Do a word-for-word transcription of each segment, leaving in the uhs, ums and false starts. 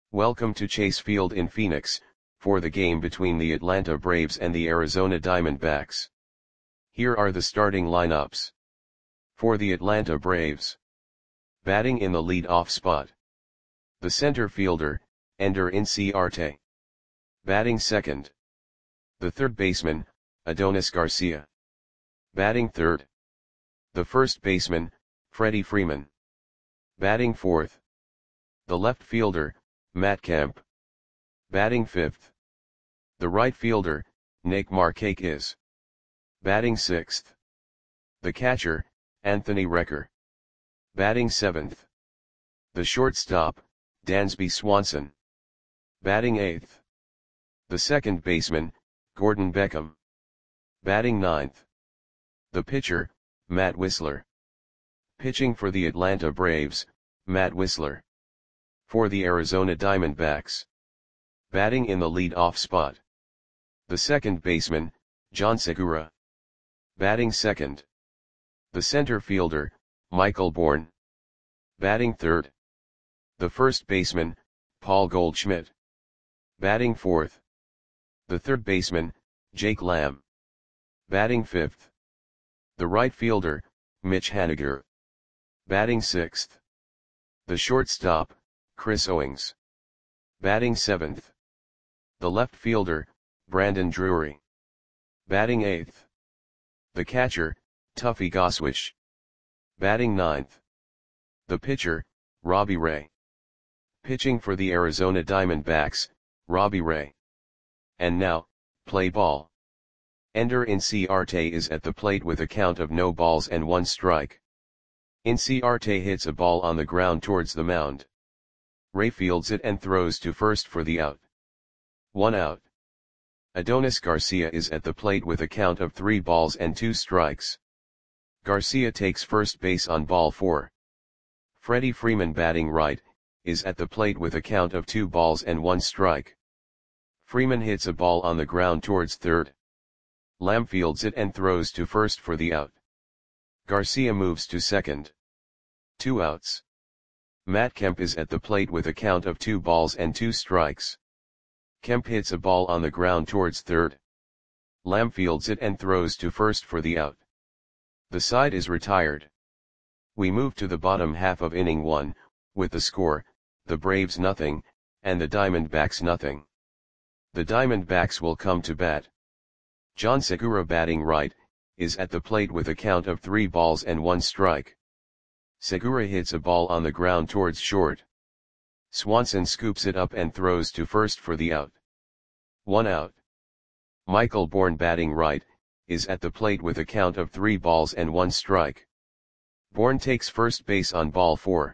Welcome to Chase Field in Phoenix, for the game between the Atlanta Braves and the Arizona Diamondbacks. Here are the starting lineups. For the Atlanta Braves. Batting in the lead-off spot. The center fielder, Ender Inciarte. Batting second. The third baseman, Adonis Garcia. Batting third. The first baseman, Freddie Freeman. Batting fourth. The left fielder, Matt Kemp. Batting fifth. The right fielder, Nick Markakis. Batting sixth. The catcher, Anthony Recker. Batting seventh. The shortstop, Dansby Swanson. Batting eighth. The second baseman, Gordon Beckham. Batting ninth. The pitcher, Matt Wisler. Pitching for the Atlanta Braves, Matt Wisler. For the Arizona Diamondbacks. Batting in the lead-off spot. The second baseman, John Segura. Batting second. The center fielder, Michael Bourn. Batting third. The first baseman, Paul Goldschmidt. Batting fourth. The third baseman, Jake Lamb. Batting fifth. The right fielder, Mitch Haniger. Batting sixth. The shortstop, Chris Owings. Batting seventh. The left fielder, Brandon Drury. Batting eighth. The catcher, Tuffy Goswish. Batting ninth. The pitcher, Robbie Ray. Pitching for the Arizona Diamondbacks, Robbie Ray. And now, play ball. Ender Inciarte is at the plate with a count of no balls and one strike. Inciarte hits a ball on the ground towards the mound. Ray fields it and throws to first for the out. One out. Adonis Garcia is at the plate with a count of three balls and two strikes. Garcia takes first base on ball four. Freddie Freeman, batting right, is at the plate with a count of two balls and one strike. Freeman hits a ball on the ground towards third. Lamb fields it and throws to first for the out. Garcia moves to second. Two outs. Matt Kemp is at the plate with a count of two balls and two strikes. Kemp hits a ball on the ground towards third. Lamb fields it and throws to first for the out. The side is retired. We move to the bottom half of inning one, with the score, the Braves nothing, and the Diamondbacks nothing. The Diamondbacks will come to bat. John Segura, batting right, is at the plate with a count of three balls and one strike. Segura hits a ball on the ground towards short. Swanson scoops it up and throws to first for the out. One out. Michael Bourn, batting right, is at the plate with a count of three balls and one strike. Bourn takes first base on ball four.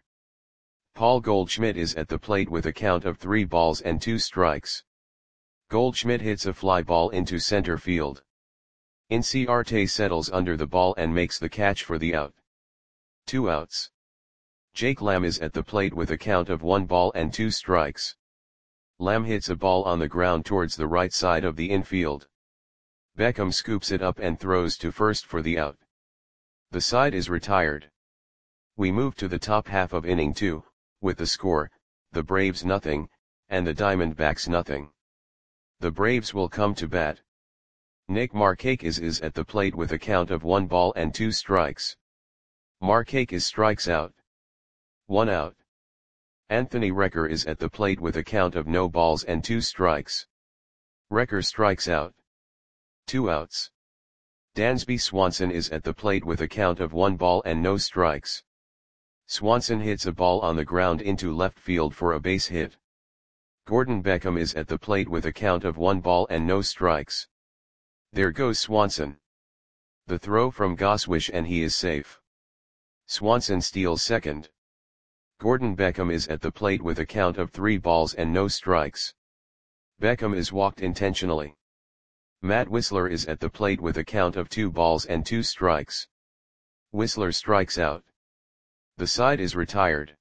Paul Goldschmidt is at the plate with a count of three balls and two strikes. Goldschmidt hits a fly ball into center field. Inciarte settles under the ball and makes the catch for the out. Two outs. Jake Lamb is at the plate with a count of one ball and two strikes. Lamb hits a ball on the ground towards the right side of the infield. Beckham scoops it up and throws to first for the out. The side is retired. We move to the top half of inning two, with the score, the Braves nothing, and the Diamondbacks nothing. The Braves will come to bat. Nick Markakis is at the plate with a count of one ball and two strikes. Markakis strikes out. One out. Anthony Recker is at the plate with a count of no balls and two strikes. Recker strikes out. Two outs. Dansby Swanson is at the plate with a count of one ball and no strikes. Swanson hits a ball on the ground into left field for a base hit. Gordon Beckham is at the plate with a count of one ball and no strikes. There goes Swanson. The throw from Goswish and he is safe. Swanson steals second. Gordon Beckham is at the plate with a count of three balls and no strikes. Beckham is walked intentionally. Matt Wisler is at the plate with a count of two balls and two strikes. Wisler strikes out. The side is retired.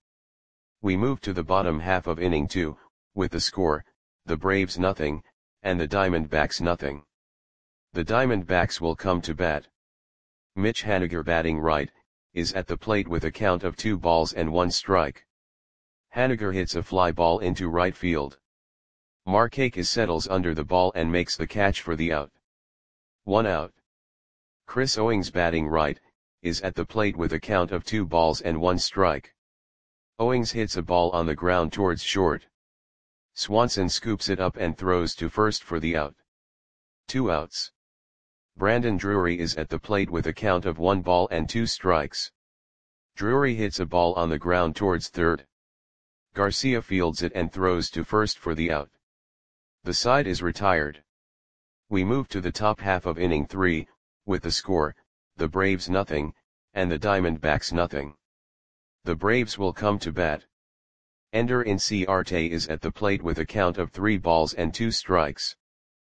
We move to the bottom half of inning two, with the score, the Braves nothing, and the Diamondbacks nothing. The Diamondbacks will come to bat. Mitch Haniger, batting right, is at the plate with a count of two balls and one strike. Haniger hits a fly ball into right field. Markakis settles under the ball and makes the catch for the out. One out. Chris Owings, batting right, is at the plate with a count of two balls and one strike. Owings hits a ball on the ground towards short. Swanson scoops it up and throws to first for the out. Two outs. Brandon Drury is at the plate with a count of one ball and two strikes. Drury hits a ball on the ground towards third. Garcia fields it and throws to first for the out. The side is retired. We move to the top half of inning three, with the score, the Braves nothing, and the Diamondbacks nothing. The Braves will come to bat. Ender Inciarte is at the plate with a count of three balls and two strikes.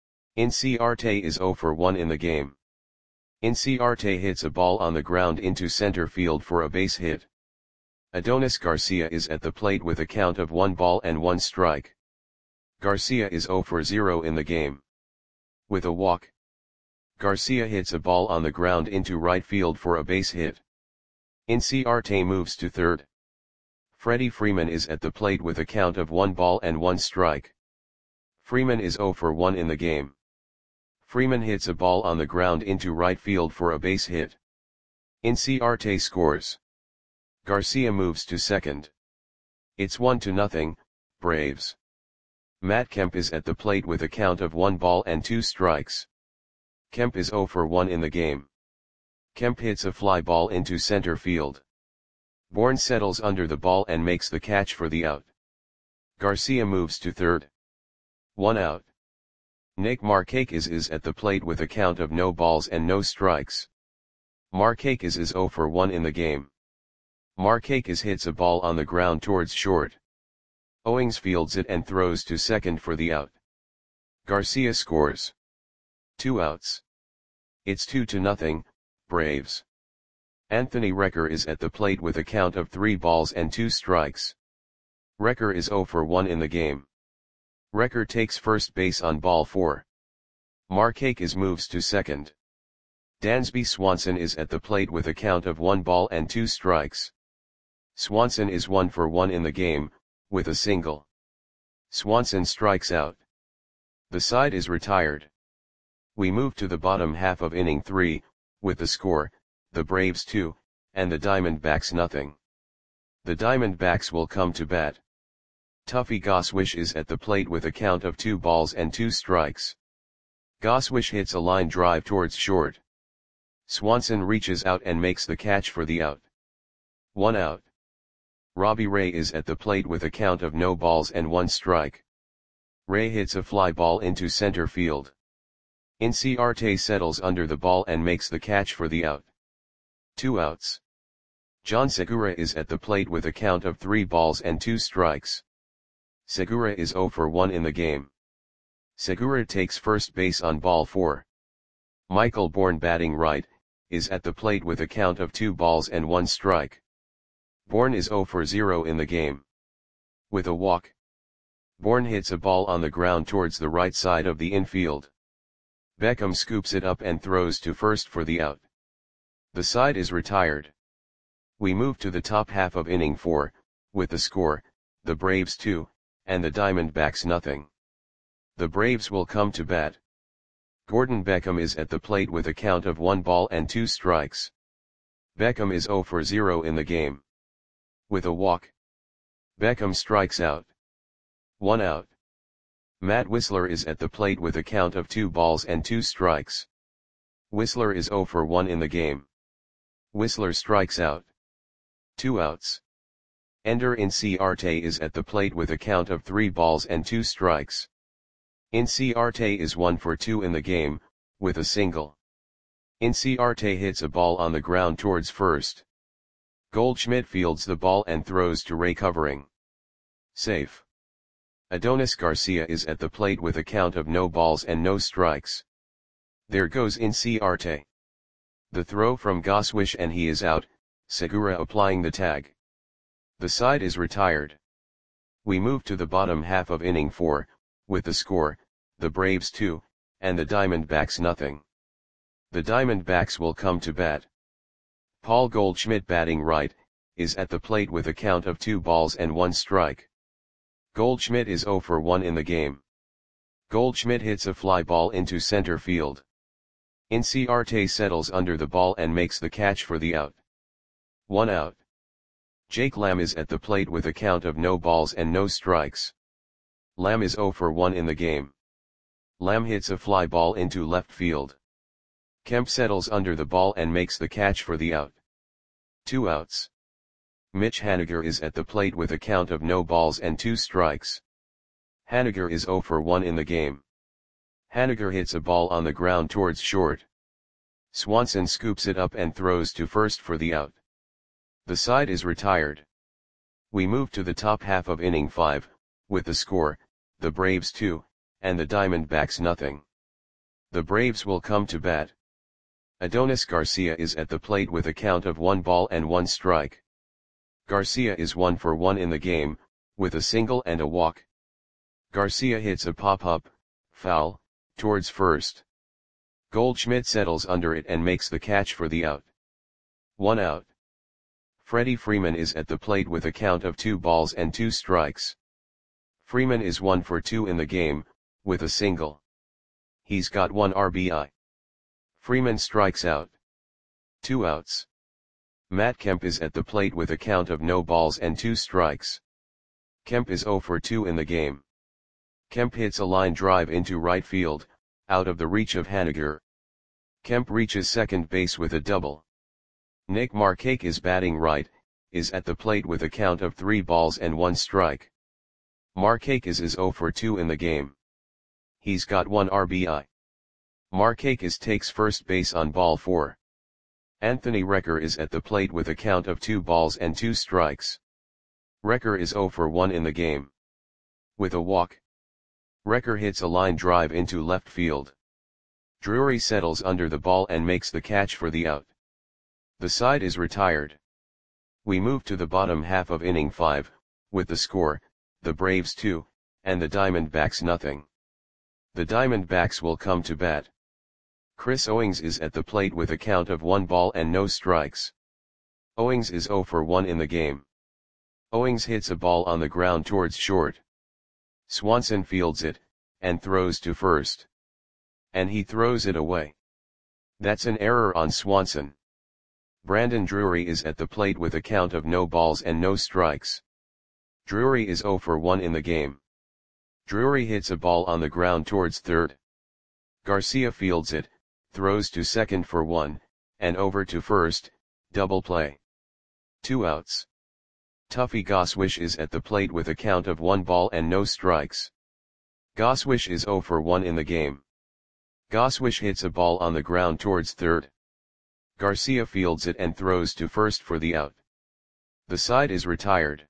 Inciarte is zero for one in the game. Inciarte hits a ball on the ground into center field for a base hit. Adonis Garcia is at the plate with a count of one ball and one strike. Garcia is zero for zero in the game. With a walk, Garcia hits a ball on the ground into right field for a base hit. Inciarte moves to third. Freddie Freeman is at the plate with a count of one ball and one strike. Freeman is zero for one in the game. Freeman hits a ball on the ground into right field for a base hit. Inciarte scores. Garcia moves to second. It's one to nothing, Braves. Matt Kemp is at the plate with a count of one ball and two strikes. Kemp is zero for one in the game. Kemp hits a fly ball into center field. Bourne settles under the ball and makes the catch for the out. Garcia moves to third. One out. Nick Markakis is at the plate with a count of no balls and no strikes. Markakis is zero for one in the game. Markakis hits a ball on the ground towards short. Owings fields it and throws to second for the out. Garcia scores. Two outs. It's two to nothing, Braves. Anthony Recker is at the plate with a count of three balls and two strikes. Recker is zero for one in the game. Recker takes first base on ball four. Markakis moves to second. Dansby Swanson is at the plate with a count of one ball and two strikes. Swanson is one for one in the game, with a single. Swanson strikes out. The side is retired. We move to the bottom half of inning three, with the score, the Braves two, and the Diamondbacks nothing. The Diamondbacks will come to bat. Tuffy Goswish is at the plate with a count of two balls and two strikes. Goswish hits a line drive towards short. Swanson reaches out and makes the catch for the out. One out. Robbie Ray is at the plate with a count of no balls and one strike. Ray hits a fly ball into center field. Inciarte settles under the ball and makes the catch for the out. Two outs. John Segura is at the plate with a count of three balls and two strikes. Segura is zero for one in the game. Segura takes first base on ball four. Michael Bourne, batting right, is at the plate with a count of two balls and one strike. Bourne is zero for zero in the game. With a walk, Bourne hits a ball on the ground towards the right side of the infield. Beckham scoops it up and throws to first for the out. The side is retired. We move to the top half of inning four, with the score, the Braves two, and the Diamondbacks nothing. The Braves will come to bat. Gordon Beckham is at the plate with a count of one ball and two strikes. Beckham is zero for zero in the game. With a walk, Beckham strikes out. One out. Matt Whistler is at the plate with a count of two balls and two strikes. Whistler is zero for one in the game. Whistler strikes out. Two outs. Ender Inciarte is at the plate with a count of three balls and two strikes. Inciarte is one for two in the game, with a single. Inciarte hits a ball on the ground towards first. Goldschmidt fields the ball and throws to Ray, covering. Safe. Adonis Garcia is at the plate with a count of no balls and no strikes. There goes Inciarte. The throw from Goswish and he is out, Segura applying the tag. The side is retired. We move to the bottom half of inning four, with the score, the Braves two, and the Diamondbacks nothing. The Diamondbacks will come to bat. Paul Goldschmidt, batting right, is at the plate with a count of two balls and one strike. Goldschmidt is zero for one in the game. Goldschmidt hits a fly ball into center field. Inciarte settles under the ball and makes the catch for the out. One out. Jake Lamb is at the plate with a count of no balls and no strikes. Lamb is zero for one in the game. Lamb hits a fly ball into left field. Kemp settles under the ball and makes the catch for the out. Two outs. Mitch Haniger is at the plate with a count of no balls and two strikes. Haniger is zero for one in the game. Haniger hits a ball on the ground towards short. Swanson scoops it up and throws to first for the out. The side is retired. We move to the top half of inning five, with the score, the Braves two, and the Diamondbacks nothing. The Braves will come to bat. Adonis Garcia is at the plate with a count of one ball and one strike. Garcia is one for one in the game, with a single and a walk. Garcia hits a pop-up, foul, towards first. Goldschmidt settles under it and makes the catch for the out. One out. Freddie Freeman is at the plate with a count of two balls and two strikes. Freeman is one for two in the game, with a single. He's got one R B I. Freeman strikes out. Two outs. Matt Kemp is at the plate with a count of no balls and two strikes. Kemp is zero for two in the game. Kemp hits a line drive into right field, out of the reach of Haniger. Kemp reaches second base with a double. Nick Markakis is batting right, is at the plate with a count of three balls and one strike. Markakis is zero for two in the game. He's got one R B I. Markakis takes first base on ball four. Anthony Recker is at the plate with a count of two balls and two strikes. Recker is zero for one in the game. With a walk. Recker hits a line drive into left field. Drury settles under the ball and makes the catch for the out. The side is retired. We move to the bottom half of inning five, with the score, the Braves two, and the Diamondbacks nothing. The Diamondbacks will come to bat. Chris Owings is at the plate with a count of one ball and no strikes. Owings is zero for one in the game. Owings hits a ball on the ground towards short. Swanson fields it, and throws to first. And he throws it away. That's an error on Swanson. Brandon Drury is at the plate with a count of no balls and no strikes. Drury is zero for one in the game. Drury hits a ball on the ground towards third. Garcia fields it, throws to second for one, and over to first, double play. Two outs. Tuffy Goswish is at the plate with a count of one ball and no strikes. Goswish is zero for one in the game. Goswish hits a ball on the ground towards third. Garcia fields it and throws to first for the out. The side is retired.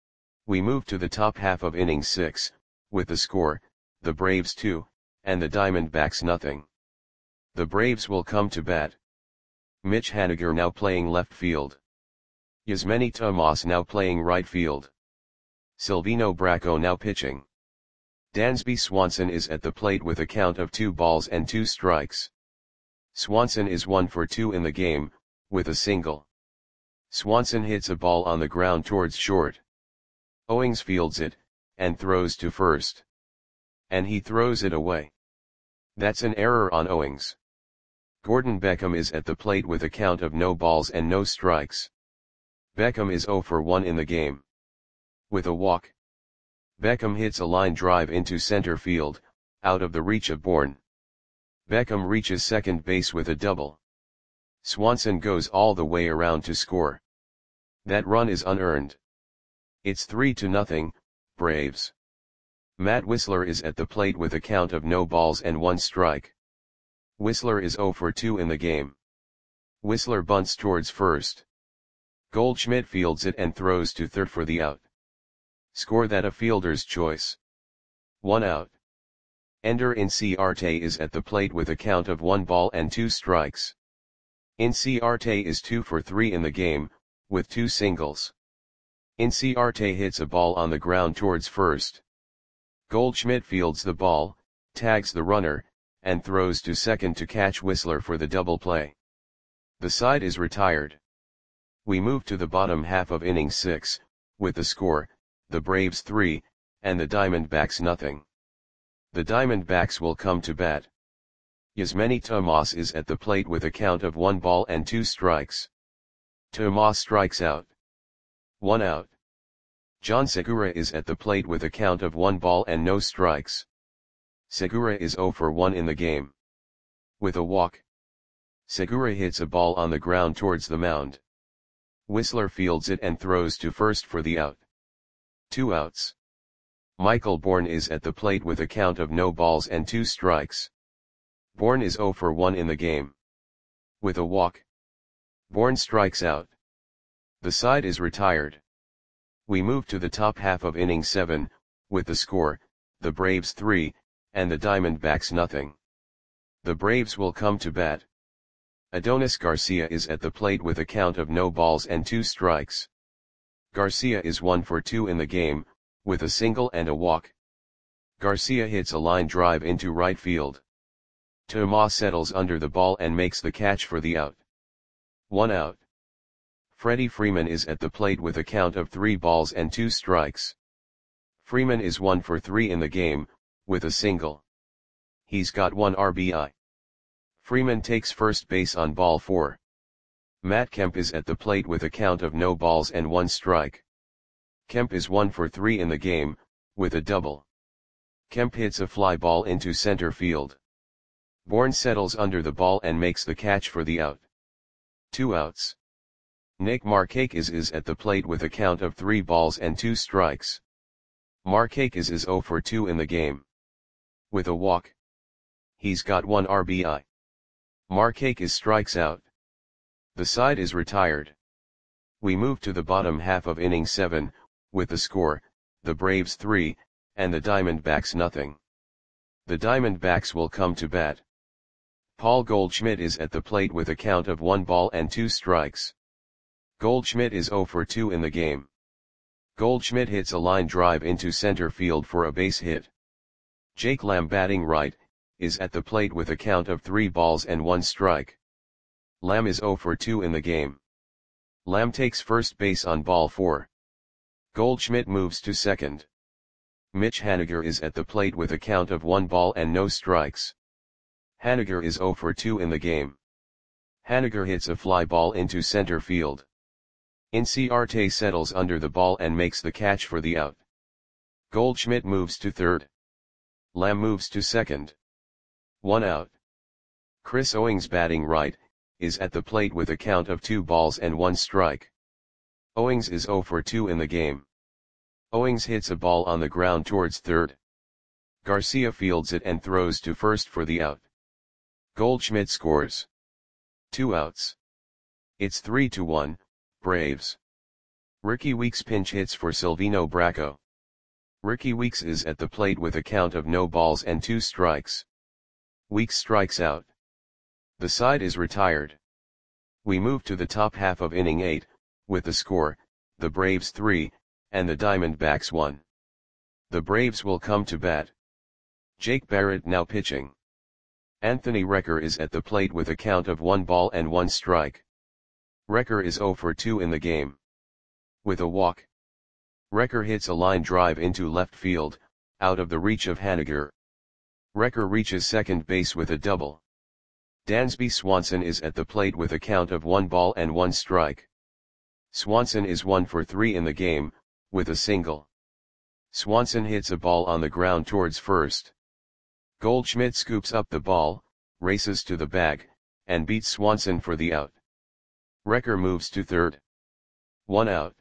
We move to the top half of inning six, with the score, the Braves two, and the Diamondbacks nothing. The Braves will come to bat. Mitch Haniger now playing left field. Yasmany Tomas now playing right field. Silvino Bracco now pitching. Dansby Swanson is at the plate with a count of two balls and two strikes. Swanson is one for two in the game, with a single. Swanson hits a ball on the ground towards short. Owings fields it, and throws to first. And he throws it away. That's an error on Owings. Gordon Beckham is at the plate with a count of no balls and no strikes. Beckham is zero for one in the game. With a walk. Beckham hits a line drive into center field, out of the reach of Bourne. Beckham reaches second base with a double. Swanson goes all the way around to score. That run is unearned. It's three to nothing, Braves. Matt Wisler is at the plate with a count of no balls and one strike. Whistler is zero for two in the game. Whistler bunts towards first. Goldschmidt fields it and throws to third for the out. Score that a fielder's choice. One out. Ender Inciarte is at the plate with a count of one ball and two strikes. Inciarte is two for three in the game, with two singles. Inciarte hits a ball on the ground towards first. Goldschmidt fields the ball, tags the runner, and throws to second to catch Whistler for the double play. The side is retired. We move to the bottom half of inning six, with the score, the Braves three, and the Diamondbacks nothing. The Diamondbacks will come to bat. Yasmany Tomas is at the plate with a count of one ball and two strikes. Tomas strikes out. One out. John Segura is at the plate with a count of one ball and no strikes. Segura is zero for one in the game. With a walk. Segura hits a ball on the ground towards the mound. Whistler fields it and throws to first for the out. Two outs. Michael Bourn is at the plate with a count of no balls and two strikes. Bourn is zero for one in the game. With a walk. Bourn strikes out. The side is retired. We move to the top half of inning seven, with the score, the Braves three, and the Diamondbacks nothing. The Braves will come to bat. Adonis Garcia is at the plate with a count of no balls and two strikes. Garcia is one for two in the game, with a single and a walk. Garcia hits a line drive into right field. Tomas settles under the ball and makes the catch for the out. One out. Freddie Freeman is at the plate with a count of three balls and two strikes. Freeman is one for three in the game, with a single. He's got one R B I. Freeman takes first base on ball four. Matt Kemp is at the plate with a count of no balls and one strike. Kemp is one for three in the game, with a double. Kemp hits a fly ball into center field. Bourn settles under the ball and makes the catch for the out. Two outs. Nick Markakis is at the plate with a count of three balls and two strikes. Markakis is zero for two in the game. With a walk. He's got one R B I. Markakis strikes out. The side is retired. We move to the bottom half of inning seven, with the score, the Braves three, and the Diamondbacks nothing. The Diamondbacks will come to bat. Paul Goldschmidt is at the plate with a count of one ball and two strikes. Goldschmidt is zero for two in the game. Goldschmidt hits a line drive into center field for a base hit. Jake Lamb, batting right, is at the plate with a count of three balls and one strike. Lamb is zero for two in the game. Lamb takes first base on ball four. Goldschmidt moves to second. Mitch Haniger is at the plate with a count of one ball and no strikes. Haniger is zero for two in the game. Haniger hits a fly ball into center field. Inciarte settles under the ball and makes the catch for the out. Goldschmidt moves to third. Lamb moves to second. One out. Chris Owings, batting right, is at the plate with a count of two balls and one strike. Owings is zero for two in the game. Owings hits a ball on the ground towards third. Garcia fields it and throws to first for the out. Goldschmidt scores. Two outs. It's three to one, Braves. Ricky Weeks pinch hits for Silvino Bracco. Ricky Weeks is at the plate with a count of no balls and two strikes. Weeks strikes out. The side is retired. We move to the top half of inning eight, with the score, the Braves three, and the Diamondbacks one. The Braves will come to bat. Jake Barrett now pitching. Anthony Recker is at the plate with a count of one ball and one strike. Recker is zero for two in the game. With a walk. Recker hits a line drive into left field, out of the reach of Haniger. Recker reaches second base with a double. Dansby Swanson is at the plate with a count of one ball and one strike. Swanson is one for three in the game, with a single. Swanson hits a ball on the ground towards first. Goldschmidt scoops up the ball, races to the bag, and beats Swanson for the out. Recker moves to third. One out.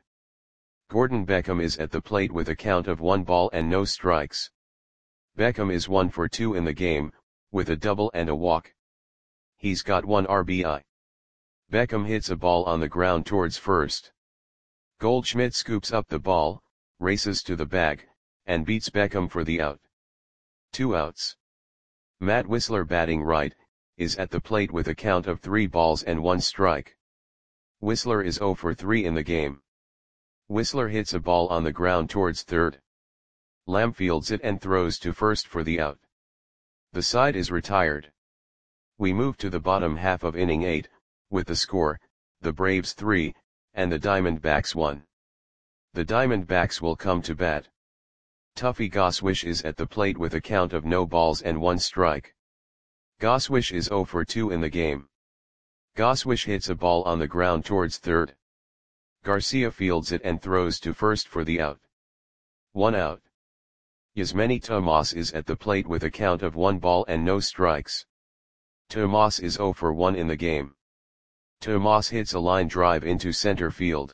Gordon Beckham is at the plate with a count of one ball and no strikes. Beckham is one for two in the game, with a double and a walk. He's got one R B I. Beckham hits a ball on the ground towards first. Goldschmidt scoops up the ball, races to the bag, and beats Beckham for the out. Two outs. Matt Whistler, batting right, is at the plate with a count of three balls and one strike. Whistler is zero for three in the game. Whistler hits a ball on the ground towards third. Lamb fields it and throws to first for the out. The side is retired. We move to the bottom half of inning eight, with the score, the Braves three, and the Diamondbacks one. The Diamondbacks will come to bat. Tuffy Goswish is at the plate with a count of no balls and one strike. Goswish is zero for two in the game. Goswish hits a ball on the ground towards third. Garcia fields it and throws to first for the out. One out. Yasmani Tomas is at the plate with a count of one ball and no strikes. Tomas is zero for one in the game. Tomas hits a line drive into center field.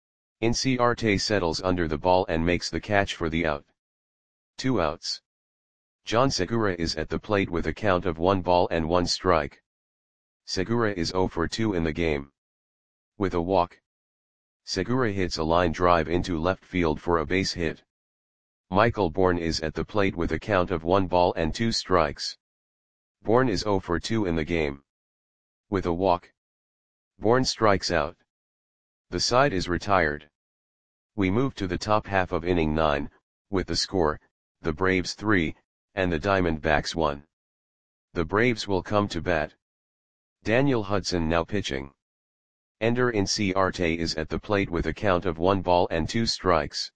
Inciarte settles under the ball and makes the catch for the out. Two outs. John Segura is at the plate with a count of one ball and one strike. Segura is zero for two in the game. With a walk, Segura hits a line drive into left field for a base hit. Michael Bourne is at the plate with a count of one ball and two strikes. Bourne is zero for two in the game. With a walk, Bourne strikes out. The side is retired. We move to the top half of inning nine, with the score, the Braves three, and the Diamondbacks one. The Braves will come to bat. Daniel Hudson now pitching. Ender Inciarte is at the plate with a count of one ball and two strikes.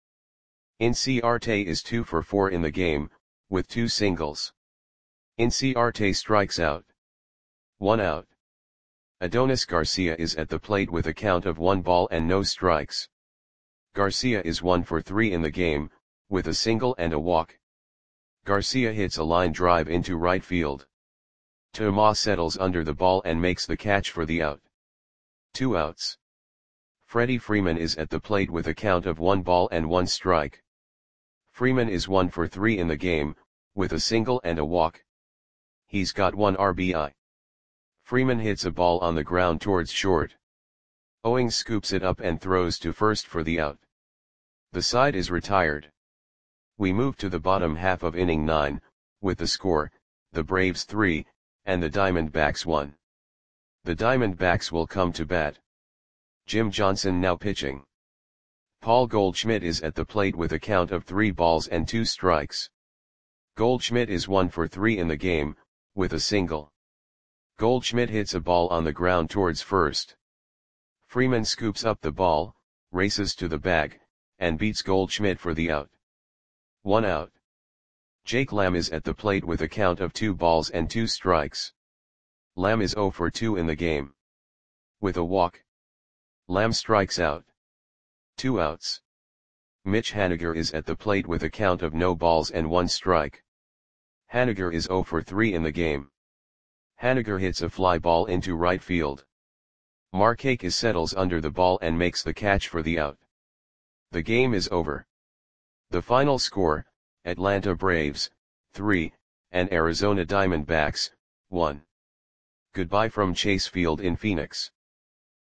Inciarte is two for four in the game, with two singles. Inciarte strikes out. One out. Adonis Garcia is at the plate with a count of one ball and no strikes. Garcia is one for three in the game, with a single and a walk. Garcia hits a line drive into right field. Tomas settles under the ball and makes the catch for the out. Two outs. Freddie Freeman is at the plate with a count of one ball and one strike. Freeman is one for three in the game, with a single and a walk. He's got one R B I. Freeman hits a ball on the ground towards short. Owings scoops it up and throws to first for the out. The side is retired. We move to the bottom half of inning nine, with the score, the Braves three, and the Diamondbacks one. The Diamondbacks will come to bat. Jim Johnson now pitching. Paul Goldschmidt is at the plate with a count of three balls and two strikes. Goldschmidt is one for three in the game, with a single. Goldschmidt hits a ball on the ground towards first. Freeman scoops up the ball, races to the bag, and beats Goldschmidt for the out. One out. Jake Lamb is at the plate with a count of two balls and two strikes. Lamb is zero for two in the game. With a walk, Lamb strikes out. Two outs. Mitch Haniger is at the plate with a count of no balls and one strike. Haniger is zero for three in the game. Haniger hits a fly ball into right field. Markakis settles under the ball and makes the catch for the out. The game is over. The final score, Atlanta Braves, three, and Arizona Diamondbacks, one. Goodbye from Chase Field in Phoenix.